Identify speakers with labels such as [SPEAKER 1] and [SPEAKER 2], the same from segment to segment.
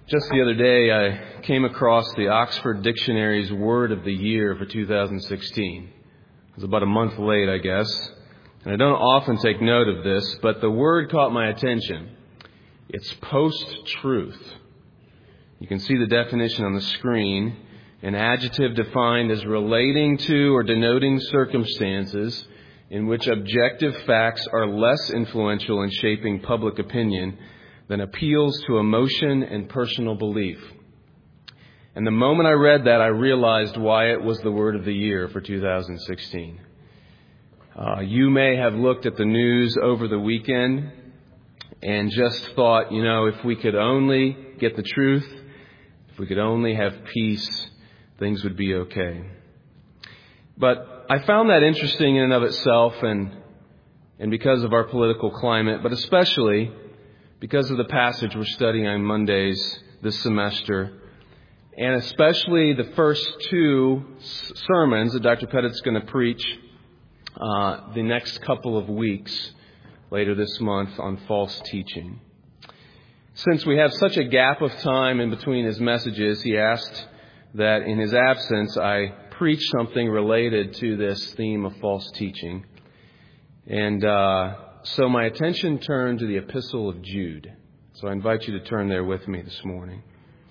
[SPEAKER 1] Just the other day, I came across the Oxford Dictionary's Word of the Year for 2016. It was about a month late, I guess. And I don't often take note of this, but the word caught my attention. It's post-truth. You can see the definition on the screen. An adjective defined as relating to or denoting circumstances in which objective facts are less influential in shaping public opinion than appeals to emotion and personal belief. And the moment I read that, I realized why it was the word of the year for 2016. You may have looked at the news over the weekend and just thought, if we could only get the truth, if we could only have peace, things would be okay. But I found that interesting in and of itself, and because of our political climate, but especially because of the passage we're studying on Mondays this semester, and especially the first two sermons that Dr. Pettit's going to preach the next couple of weeks later this month on false teaching. Since we have such a gap of time in between his messages, he asked that in his absence I preach something related to this theme of false teaching. And so my attention turned to the Epistle of Jude. So I invite you to turn there with me this morning.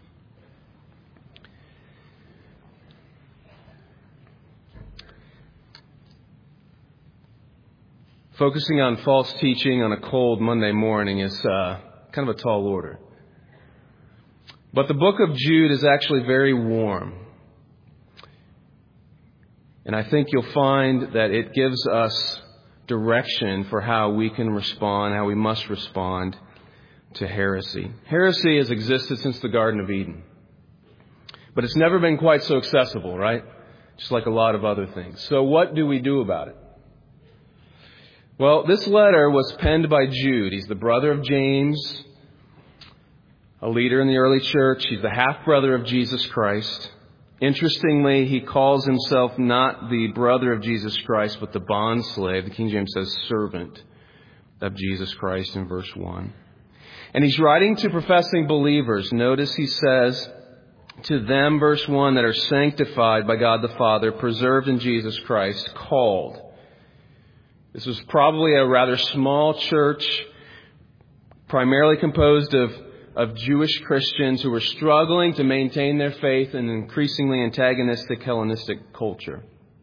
[SPEAKER 1] Focusing on false teaching on a cold Monday morning is kind of a tall order. But the book of Jude is actually very warm. And I think you'll find that it gives us direction for how we can respond, how we must respond to heresy. Heresy has existed since the Garden of Eden. But it's never been quite so accessible, right? Just like a lot of other things. So what do we do about it? Well, this letter was penned by Jude. He's the brother of James, a leader in the early church. He's the half-brother of Jesus Christ. Interestingly, he calls himself not the brother of Jesus Christ, but the bondslave. The King James says servant of Jesus Christ in verse 1. And he's writing to professing believers. Notice he says to them, verse 1, that are sanctified by God the Father, preserved in Jesus Christ, called. This was probably a rather small church, primarily composed of Jewish Christians who were struggling to maintain their faith in an increasingly antagonistic Hellenistic culture.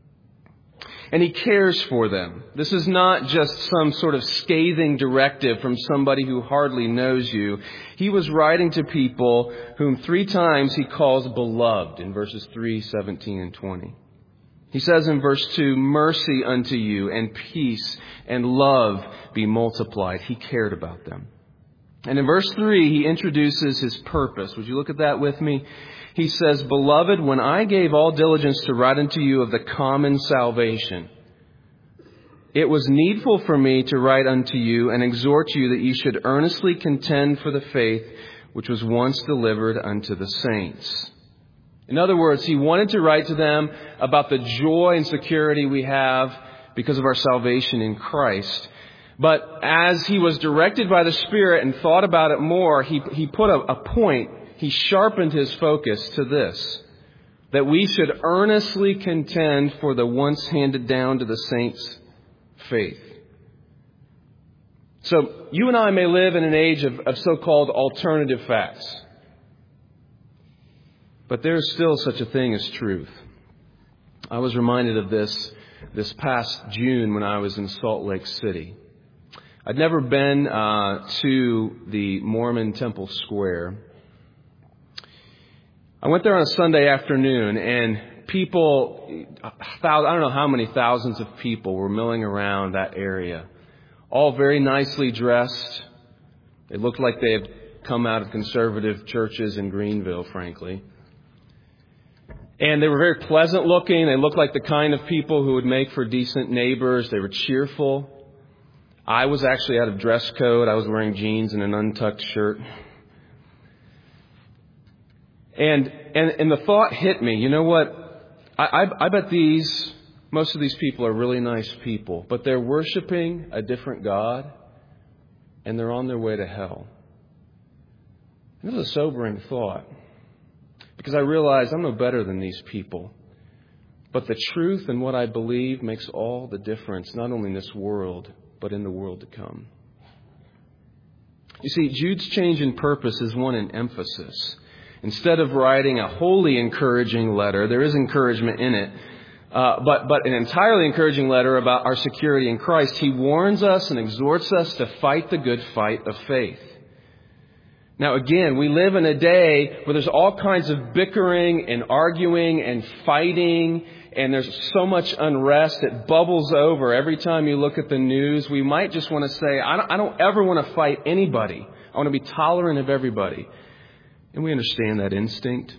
[SPEAKER 1] And he cares for them. This is not just some sort of scathing directive from somebody who hardly knows you. He was writing to people whom 3 times he calls beloved in verses 3, 17, and 20. He says in verse 2, mercy unto you and peace and love be multiplied. He cared about them. And in verse 3, he introduces his purpose. Would you look at that with me? He says, beloved, when I gave all diligence to write unto you of the common salvation, it was needful for me to write unto you and exhort you that you should earnestly contend for the faith which was once delivered unto the saints. In other words, he wanted to write to them about the joy and security we have because of our salvation in Christ. But as he was directed by the Spirit and thought about it more, he put a point, he sharpened his focus to this, that we should earnestly contend for the once handed down to the saints' faith. So you and I may live in an age of so-called alternative facts. But there is still such a thing as truth. I was reminded of this past June when I was in Salt Lake City. I'd never been to the Mormon Temple Square. I went there on a Sunday afternoon, and people, I don't know how many thousands of people were milling around that area, all very nicely dressed. They looked like they had come out of conservative churches in Greenville, frankly. And they were very pleasant looking. They looked like the kind of people who would make for decent neighbors. They were cheerful. I was actually out of dress code. I was wearing jeans and an untucked shirt. And the thought hit me, you know what? I bet most of these people are really nice people, but they're worshiping a different God, and they're on their way to hell. This is a sobering thought, because I realize I'm no better than these people. But the truth and what I believe makes all the difference, not only in this world, but in the world to come. You see, Jude's change in purpose is one in emphasis. Instead of writing a wholly encouraging letter, there is encouragement in it, but an entirely encouraging letter about our security in Christ, he warns us and exhorts us to fight the good fight of faith. Now again, we live in a day where there's all kinds of bickering and arguing and fighting, and there's so much unrest. It bubbles over every time you look at the news. We might just want to say, I don't ever want to fight anybody. I want to be tolerant of everybody. And we understand that instinct.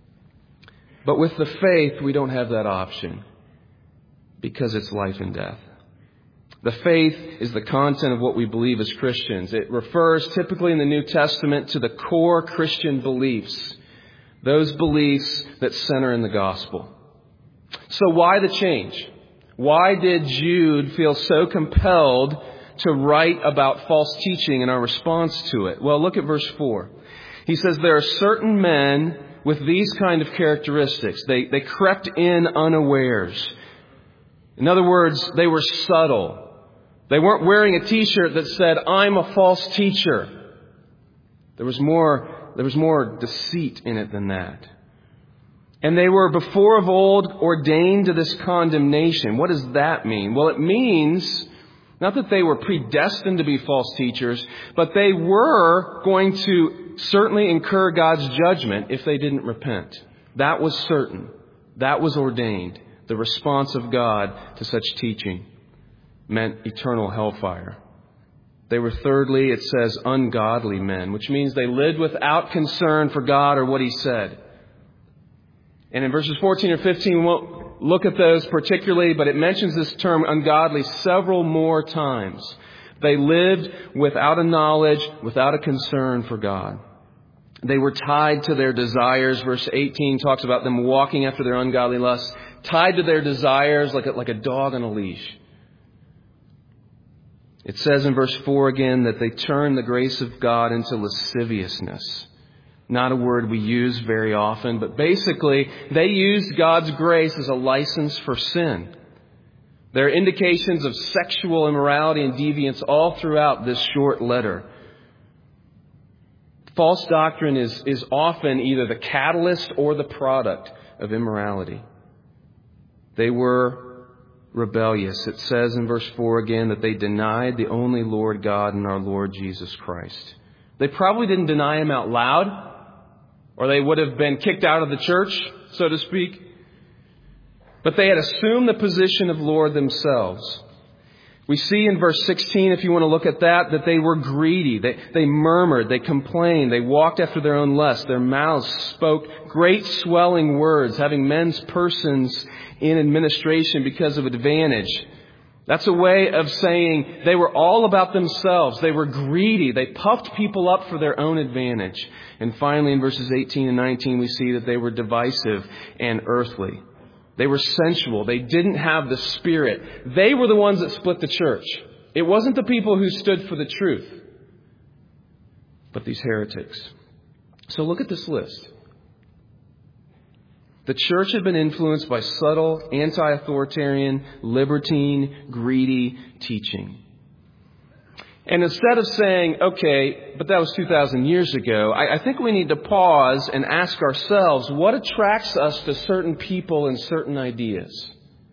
[SPEAKER 1] But with the faith, we don't have that option, because it's life and death. The faith is the content of what we believe as Christians. It refers typically in the New Testament to the core Christian beliefs, those beliefs that center in the gospel. So why the change? Why did Jude feel so compelled to write about false teaching in our response to it? Well, look at verse 4. He says there are certain men with these kind of characteristics. They crept in unawares. In other words, they were subtle. They weren't wearing a t-shirt that said, "I'm a false teacher." There was more deceit in it than that. And they were before of old ordained to this condemnation. What does that mean? Well, it means not that they were predestined to be false teachers, but they were going to certainly incur God's judgment if they didn't repent. That was certain. That was ordained. The response of God to such teaching meant eternal hellfire. They were, thirdly, it says, ungodly men, which means they lived without concern for God or what He said. And in verses 14 or 15, we won't look at those particularly, but it mentions this term ungodly several more times. They lived without a knowledge, without a concern for God. They were tied to their desires. Verse 18 talks about them walking after their ungodly lusts, tied to their desires like a dog on a leash. It says in verse 4 again that they turned the grace of God into lasciviousness. Not a word we use very often, but basically they used God's grace as a license for sin. There are indications of sexual immorality and deviance all throughout this short letter. False doctrine is often either the catalyst or the product of immorality. They were rebellious. It says in verse 4 again that they denied the only Lord God and our Lord Jesus Christ. They probably didn't deny Him out loud, or they would have been kicked out of the church, so to speak. But they had assumed the position of Lord themselves. We see in verse 16, if you want to look at that they were greedy. They murmured, they complained, they walked after their own lust. Their mouths spoke great swelling words, having men's persons in administration because of advantage. That's a way of saying they were all about themselves. They were greedy. They puffed people up for their own advantage. And finally, in verses 18 and 19, we see that they were divisive and earthly. They were sensual. They didn't have the Spirit. They were the ones that split the church. It wasn't the people who stood for the truth, but these heretics. So look at this list. The church had been influenced by subtle, anti-authoritarian, libertine, greedy teaching. And instead of saying, okay, but that was 2,000 years ago, I think we need to pause and ask ourselves, what attracts us to certain people and certain ideas?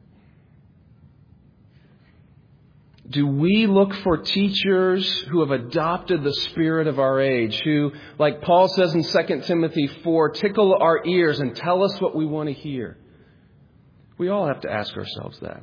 [SPEAKER 1] Do we look for teachers who have adopted the spirit of our age, who, like Paul says in 2 Timothy 4, tickle our ears and tell us what we want to hear? We all have to ask ourselves that.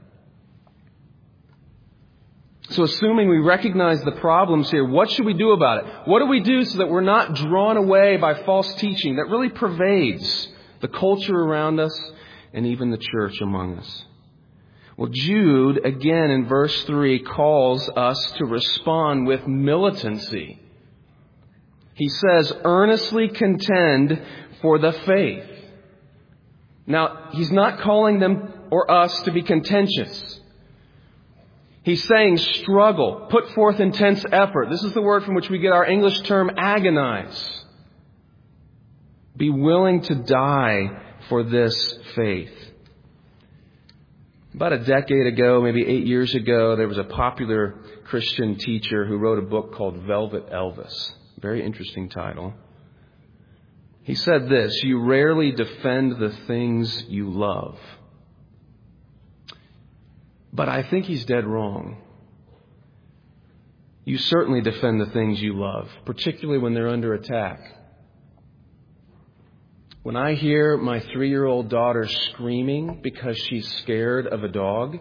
[SPEAKER 1] So assuming we recognize the problems here, what should we do about it? What do we do so that we're not drawn away by false teaching that really pervades the culture around us and even the church among us? Well, Jude, again in verse 3, calls us to respond with militancy. He says, earnestly contend for the faith. Now, he's not calling them or us to be contentious. He's saying struggle, put forth intense effort. This is the word from which we get our English term agonize. Be willing to die for this faith. About a decade ago, maybe 8 years ago, there was a popular Christian teacher who wrote a book called Velvet Elvis. Very interesting title. He said this: "You rarely defend the things you love." But I think he's dead wrong. You certainly defend the things you love, particularly when they're under attack. When I hear my 3-year-old daughter screaming because she's scared of a dog,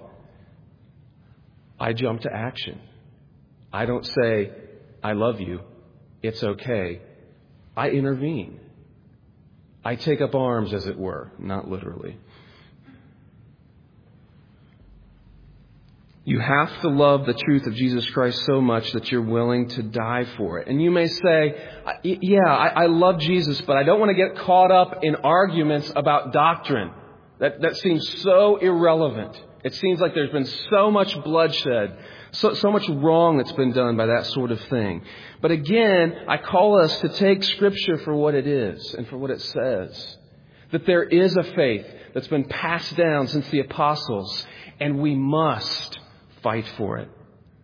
[SPEAKER 1] I jump to action. I don't say, "I love you. It's okay." I intervene. I take up arms, as it were, not literally. You have to love the truth of Jesus Christ so much that you're willing to die for it. And you may say, I love Jesus, but I don't want to get caught up in arguments about doctrine. That seems so irrelevant. It seems like there's been so much bloodshed, so much wrong that's been done by that sort of thing. But again, I call us to take Scripture for what it is and for what it says. That there is a faith that's been passed down since the apostles, and we must fight for it.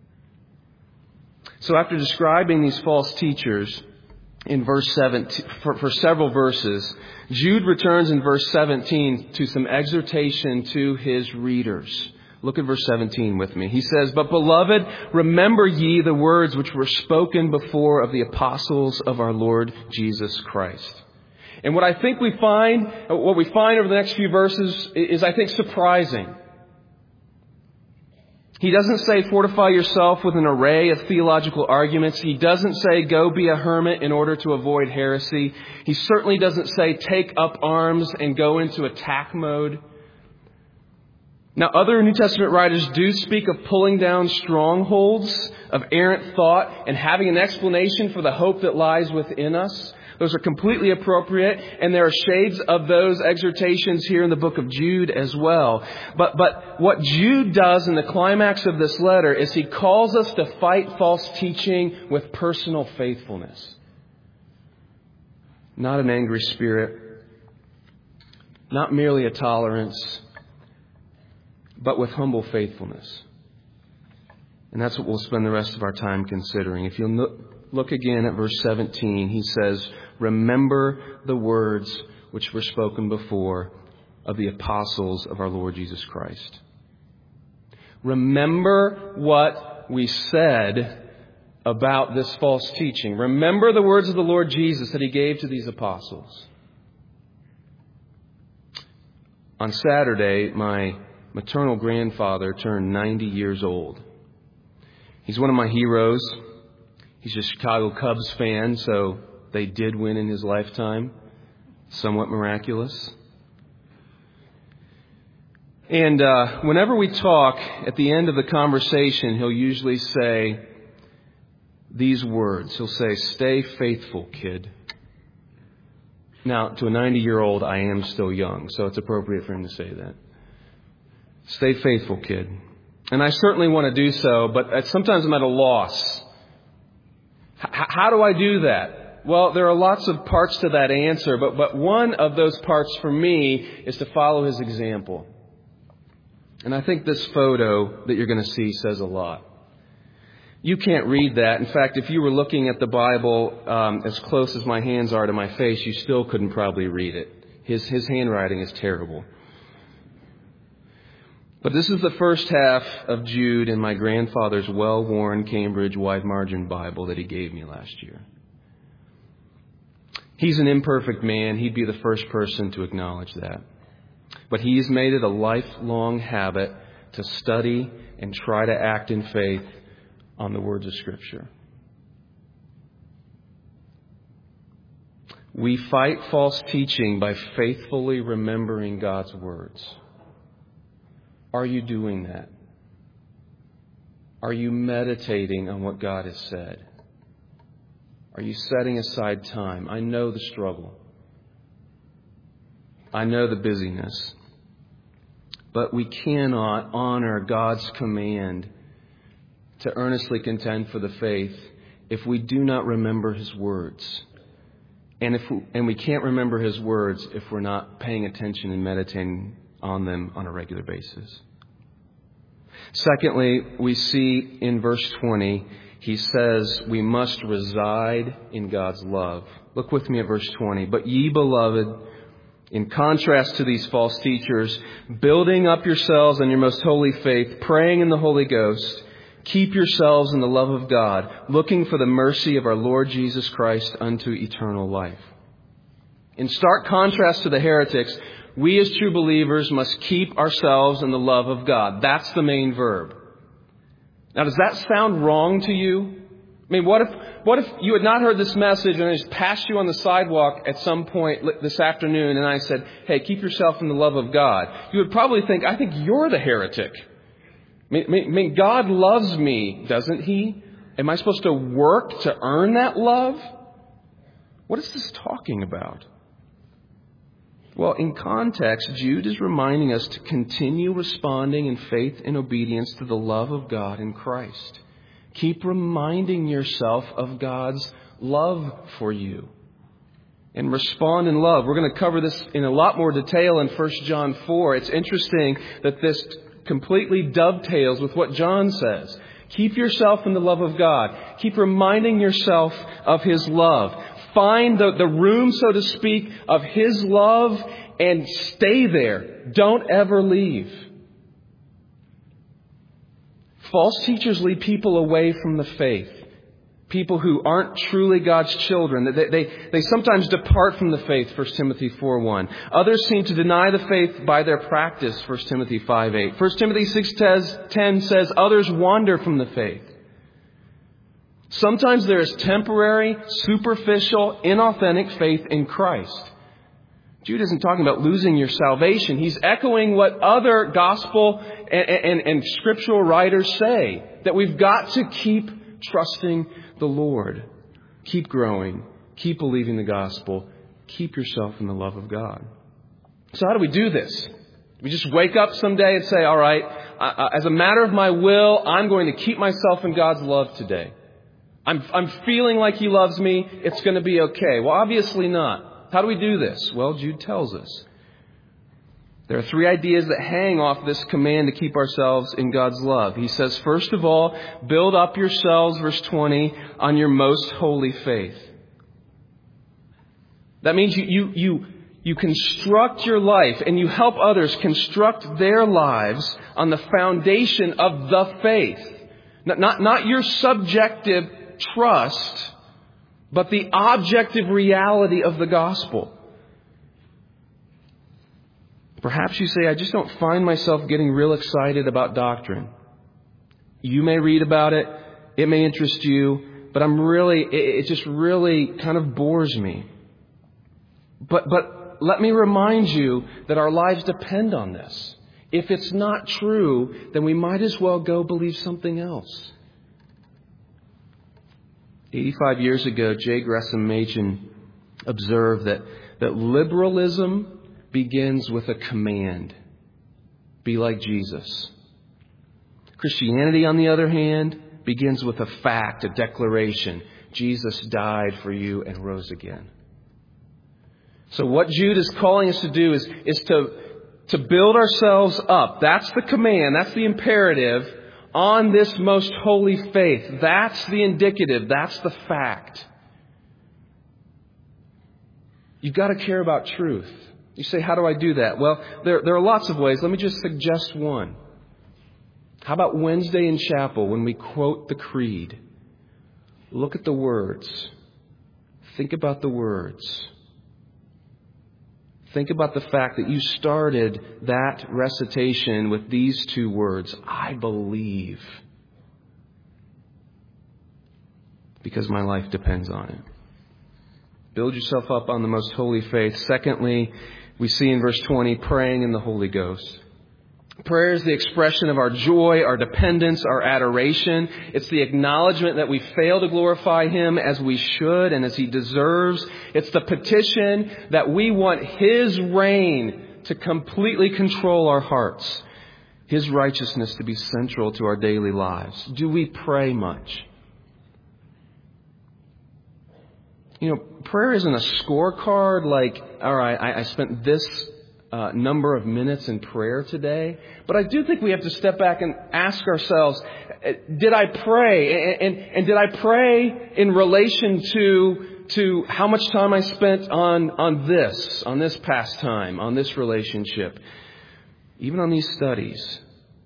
[SPEAKER 1] So after describing these false teachers in verse 17, for several verses, Jude returns in verse 17 to some exhortation to his readers. Look at verse 17 with me. He says, "But beloved, remember ye the words which were spoken before of the apostles of our Lord Jesus Christ." And what we find over the next few verses is, I think, surprising. He doesn't say fortify yourself with an array of theological arguments. He doesn't say go be a hermit in order to avoid heresy. He certainly doesn't say take up arms and go into attack mode. Now, other New Testament writers do speak of pulling down strongholds of errant thought and having an explanation for the hope that lies within us. Those are completely appropriate, and there are shades of those exhortations here in the book of Jude as well. But what Jude does in the climax of this letter is he calls us to fight false teaching with personal faithfulness. Not an angry spirit, not merely a tolerance, but with humble faithfulness. And that's what we'll spend the rest of our time considering. If you'll look again at verse 17, he says, "Remember the words which were spoken before of the apostles of our Lord Jesus Christ." Remember what we said about this false teaching. Remember the words of the Lord Jesus that he gave to these apostles. On Saturday, my maternal grandfather turned 90 years old. He's one of my heroes. He's a Chicago Cubs fan, so they did win in his lifetime. Somewhat miraculous. And whenever we talk, at the end of the conversation, he'll usually say these words. He'll say, "Stay faithful, kid." Now, to a 90-year-old, I am still young, so it's appropriate for him to say that. Stay faithful, kid. And I certainly want to do so, but sometimes I'm at a loss. How do I do that? Well, there are lots of parts to that answer, but one of those parts for me is to follow his example. And I think this photo that you're going to see says a lot. You can't read that. In fact, if you were looking at the Bible as close as my hands are to my face, you still couldn't probably read it. His handwriting is terrible. But this is the first half of Jude in my grandfather's well-worn Cambridge wide-margin Bible that he gave me last year. He's an imperfect man. He'd be the first person to acknowledge that. But he's made it a lifelong habit to study and try to act in faith on the words of Scripture. We fight false teaching by faithfully remembering God's words. Are you doing that? Are you meditating on what God has said? Are you setting aside time? I know the struggle. I know the busyness. But we cannot honor God's command to earnestly contend for the faith if we do not remember His words. And we can't remember His words if we're not paying attention and meditating on them on a regular basis. Secondly, we see in verse 20, he says we must reside in God's love. Look with me at verse 20. But ye, beloved, in contrast to these false teachers, building up yourselves on your most holy faith, praying in the Holy Ghost, keep yourselves in the love of God, looking for the mercy of our Lord Jesus Christ unto eternal life. In stark contrast to the heretics, we as true believers must keep ourselves in the love of God. That's the main verb. Now, does that sound wrong to you? I mean, what if you had not heard this message and I just passed you on the sidewalk at some point this afternoon and I said, hey, keep yourself in the love of God? You would probably think, I think you're the heretic. I mean, God loves me, doesn't He? Am I supposed to work to earn that love? What is this talking about? Well, in context, Jude is reminding us to continue responding in faith and obedience to the love of God in Christ. Keep reminding yourself of God's love for you. And respond in love. We're going to cover this in a lot more detail in 1 John 4. It's interesting that this completely dovetails with what John says. Keep yourself in the love of God. Keep reminding yourself of His love. Find the room, so to speak, of His love and stay there. Don't ever leave. False teachers lead people away from the faith. People who aren't truly God's children. They sometimes depart from the faith, 1 Timothy 4:1. Others seem to deny the faith by their practice, 1 Timothy 5:8. 1 Timothy 6:10 says others wander from the faith. Sometimes there is temporary, superficial, inauthentic faith in Christ. Jude isn't talking about losing your salvation. He's echoing what other gospel and scriptural writers say, that we've got to keep trusting the Lord. Keep growing. Keep believing the gospel. Keep yourself in the love of God. So how do we do this? We just wake up someday and say, all right, as a matter of my will, I'm going to keep myself in God's love today. I'm feeling like He loves me. It's going to be okay. Well, obviously not. How do we do this? Well, Jude tells us. There are three ideas that hang off this command to keep ourselves in God's love. He says, first of all, build up yourselves, verse 20, on your most holy faith. That means you construct your life and you help others construct their lives on the foundation of the faith. Not your subjective trust, but the objective reality of the gospel. Perhaps you say, I just don't find myself getting real excited about doctrine. You may read about it. It may interest you. But it just really kind of bores me. But let me remind you that our lives depend on this. If it's not true, then we might as well go believe something else. 85 years ago, J. Gresham Machen observed that liberalism begins with a command. Be like Jesus. Christianity, on the other hand, begins with a fact, a declaration. Jesus died for you and rose again. So what Jude is calling us to do is to build ourselves up. That's the command. That's the imperative on this most holy faith. That's the indicative. That's the fact. You've got to care about truth. You say, how do I do that? Well, there are lots of ways. Let me just suggest one. How about Wednesday in chapel when we quote the creed? Look at the words. Think about the words. Think about the fact that you started that recitation with these two words, I believe, because my life depends on it. Build yourself up on the most holy faith. Secondly, we see in verse 20, praying in the Holy Ghost. Prayer is the expression of our joy, our dependence, our adoration. It's the acknowledgement that we fail to glorify Him as we should and as He deserves. It's the petition that we want His reign to completely control our hearts. His righteousness to be central to our daily lives. Do we pray much? You know, prayer isn't a scorecard like, all right, I spent this number of minutes in prayer today. But I do think we have to step back and ask ourselves, did I pray? And did I pray in relation to how much time I spent on this pastime, on this relationship, even on these studies?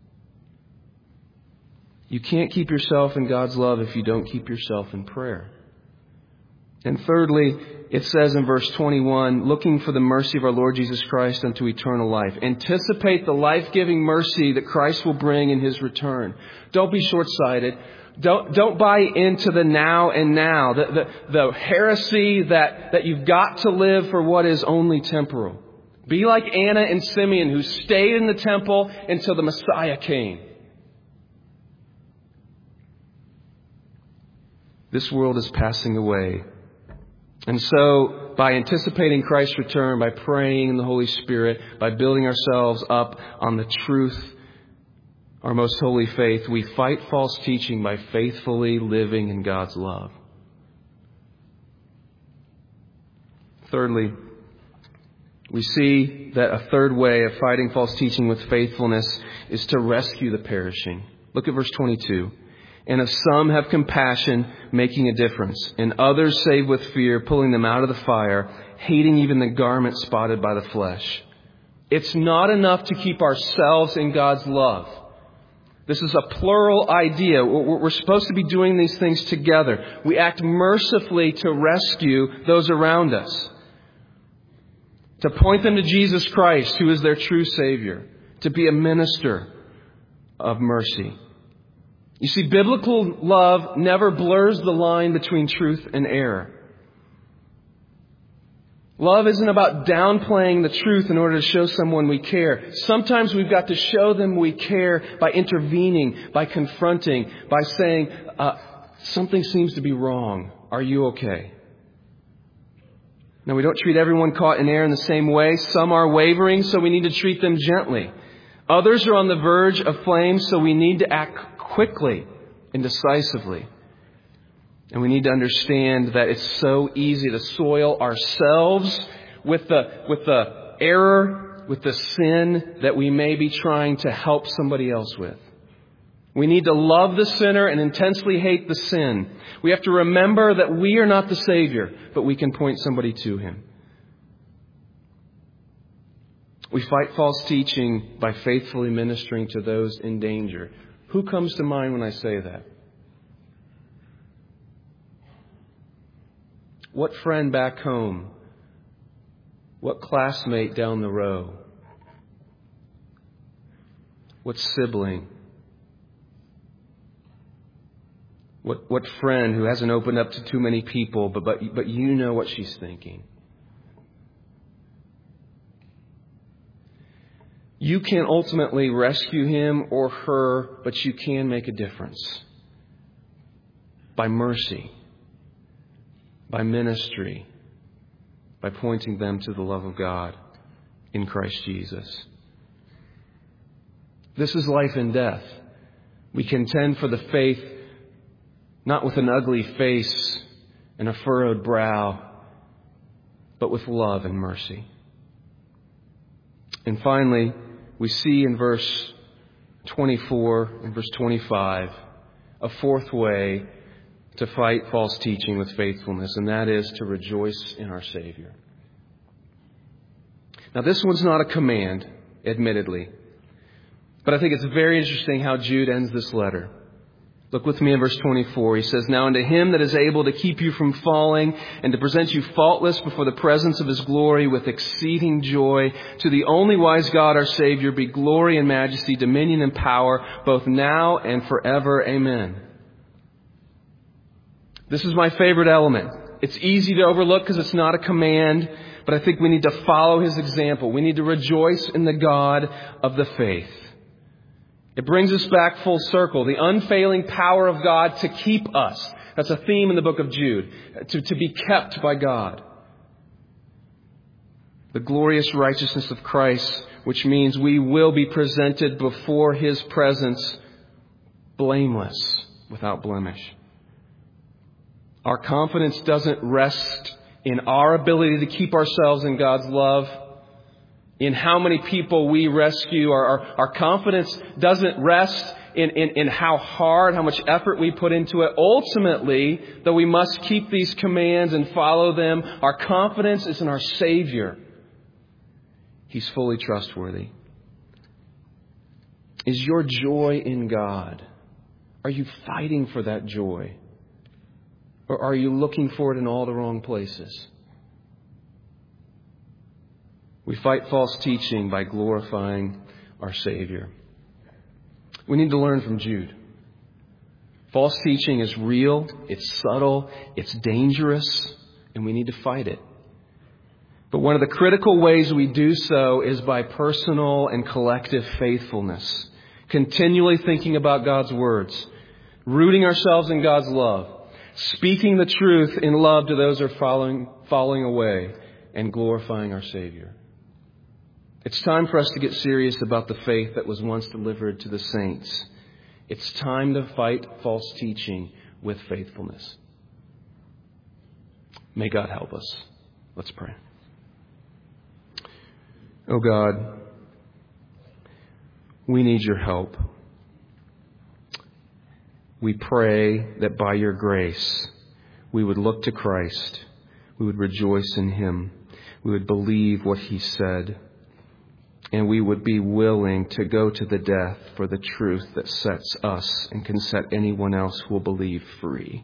[SPEAKER 1] You can't keep yourself in God's love if you don't keep yourself in prayer. And thirdly, it says in verse 21, looking for the mercy of our Lord Jesus Christ unto eternal life. Anticipate the life-giving mercy that Christ will bring in His return. Don't be short-sighted. Don't buy into the now and now, the heresy that you've got to live for what is only temporal. Be like Anna and Simeon, who stayed in the temple until the Messiah came. This world is passing away. And so, by anticipating Christ's return, by praying in the Holy Spirit, by building ourselves up on the truth, our most holy faith, we fight false teaching by faithfully living in God's love. Thirdly, we see that a third way of fighting false teaching with faithfulness is to rescue the perishing. Look at verse 22. And of some have compassion, making a difference. And others save with fear, pulling them out of the fire, hating even the garment spotted by the flesh. It's not enough to keep ourselves in God's love. This is a plural idea. We're supposed to be doing these things together. We act mercifully to rescue those around us. To point them to Jesus Christ, who is their true Savior. To be a minister of mercy. You see, biblical love never blurs the line between truth and error. Love isn't about downplaying the truth in order to show someone we care. Sometimes we've got to show them we care by intervening, by confronting, by saying, something seems to be wrong. Are you okay? Now, we don't treat everyone caught in error in the same way. Some are wavering, so we need to treat them gently. Others are on the verge of flame, so we need to act quickly and decisively. And we need to understand that it's so easy to soil ourselves with the error, with the sin that we may be trying to help somebody else with. We need to love the sinner and intensely hate the sin. We have to remember that we are not the Savior, but we can point somebody to Him. We fight false teaching by faithfully ministering to those in danger. Who comes to mind when I say that? What friend back home? What classmate down the row? What sibling? What friend who hasn't opened up to too many people, but you know what she's thinking? You can't ultimately rescue him or her, but you can make a difference. By mercy. By ministry. By pointing them to the love of God in Christ Jesus. This is life and death. We contend for the faith, not with an ugly face and a furrowed brow, but with love and mercy. And finally, we see in verse 24 and verse 25 a fourth way to fight false teaching with faithfulness, and that is to rejoice in our Savior. Now, this one's not a command, admittedly, but I think it's very interesting how Jude ends this letter. Look with me in verse 24. He says, "Now unto Him that is able to keep you from falling and to present you faultless before the presence of His glory with exceeding joy, to the only wise God our Savior be glory and majesty, dominion and power, both now and forever. Amen." This is my favorite element. It's easy to overlook because it's not a command, but I think we need to follow His example. We need to rejoice in the God of the faith. It brings us back full circle. The unfailing power of God to keep us. That's a theme in the book of Jude. To be kept by God. The glorious righteousness of Christ, which means we will be presented before His presence blameless, without blemish. Our confidence doesn't rest in our ability to keep ourselves in God's love, in how many people we rescue. Our confidence doesn't rest in how hard, how much effort we put into it. Ultimately, though we must keep these commands and follow them, our confidence is in our Savior. He's fully trustworthy. Is your joy in God? Are you fighting for that joy? Or are you looking for it in all the wrong places? We fight false teaching by glorifying our Savior. We need to learn from Jude. False teaching is real, it's subtle, it's dangerous, and we need to fight it. But one of the critical ways we do so is by personal and collective faithfulness. Continually thinking about God's words, rooting ourselves in God's love, speaking the truth in love to those who are falling away, and glorifying our Savior. It's time for us to get serious about the faith that was once delivered to the saints. It's time to fight false teaching with faithfulness. May God help us. Let's pray. Oh God, we need your help. We pray that by your grace, we would look to Christ. We would rejoice in him. We would believe what he said. And we would be willing to go to the death for the truth that sets us and can set anyone else who will believe free.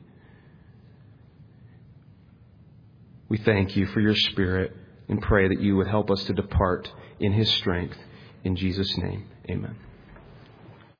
[SPEAKER 1] We thank you for your Spirit and pray that you would help us to depart in his strength. In Jesus' name, amen.